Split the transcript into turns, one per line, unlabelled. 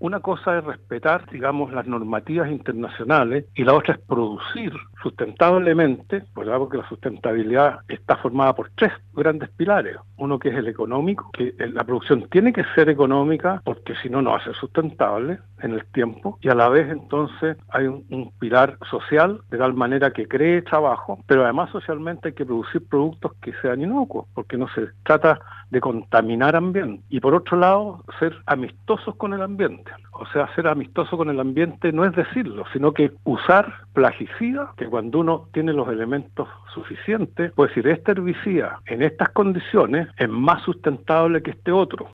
Una cosa es respetar, digamos, las normativas internacionales y la otra es producir sustentablemente, ¿verdad? Porque la sustentabilidad está formada por tres grandes pilares. Uno que es el económico, que la producción tiene que ser económica porque si no, no va a ser sustentable en el tiempo, y a la vez entonces hay un pilar social de tal manera que cree trabajo, pero además socialmente hay que producir productos que sean inocuos, porque no se trata de contaminar ambiente. Y por otro lado, ser amistosos con el ambiente. O sea, ser amistoso con el ambiente no es decirlo, sino que usar plaguicidas, que cuando uno tiene los elementos suficientes, puede decir, este herbicida en estas condiciones es más sustentable que este otro.